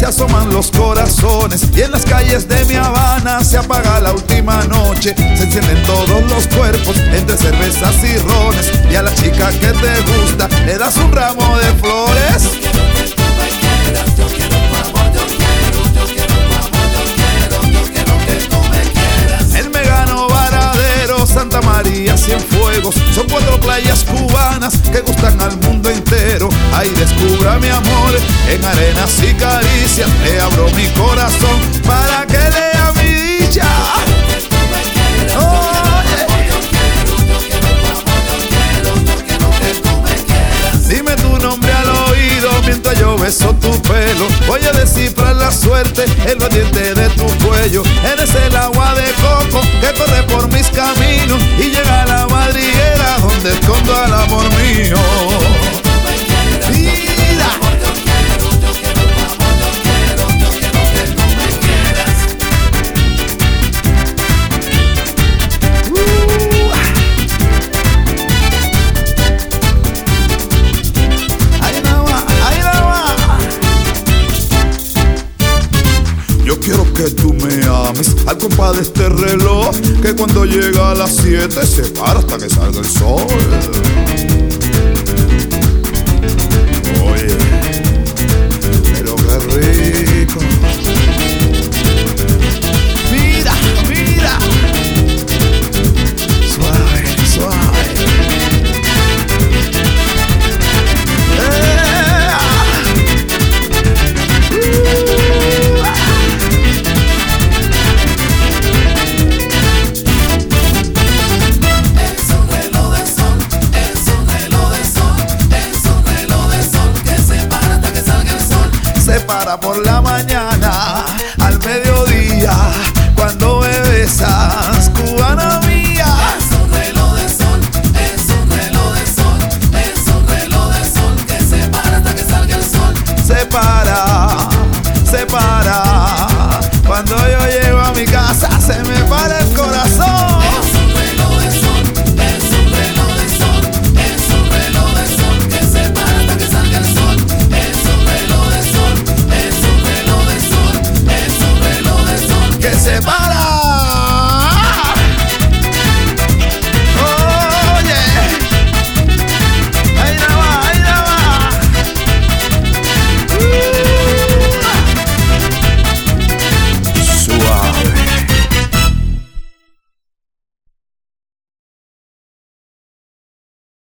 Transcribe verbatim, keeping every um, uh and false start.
se asoman los corazones y en las calles de mi Habana se apaga la última noche. Se encienden todos los cuerpos entre cervezas y rones, y a la chica que te gusta le das un ramo de flores. Yo quiero que tú me quieras, yo quiero tu amor, yo quiero, yo quiero tu amor, yo quiero, yo quiero que tú me quieras. El Megano, Varadero, Santa María, Cienfuegos, son cuatro playas cubanas que gustan al mundo entero. Ahí descubra mi amor, en arenas y caricias le abro mi corazón para que lea mi dicha. Dime tu nombre al oído mientras yo beso tu pelo. Voy a descifrar la suerte en los dientes de tu cuello. Eres el agua de coco que corre por mis caminos y llega a la madriguera donde escondo al amor mío. Mira. Yo quiero que tú me ames al compás de este reloj, que cuando llega a las siete se para hasta que salga el sol. Oye, pero qué rico. Mira, mira. Suave, suave. Para por la mañana, al mediodía, cuando me besas, cubana mía. Es un reloj de sol, es un reloj de sol, es un reloj de sol que se para hasta que salga el sol. Se para, se para, cuando yo llego a mi casa se me para el corazón. Es un reloj de sol, es un reloj de sol, es un reloj de sol que se para hasta que salga el sol. Es un reloj de sol, es un reloj de sol, es un reloj de sol Que se para.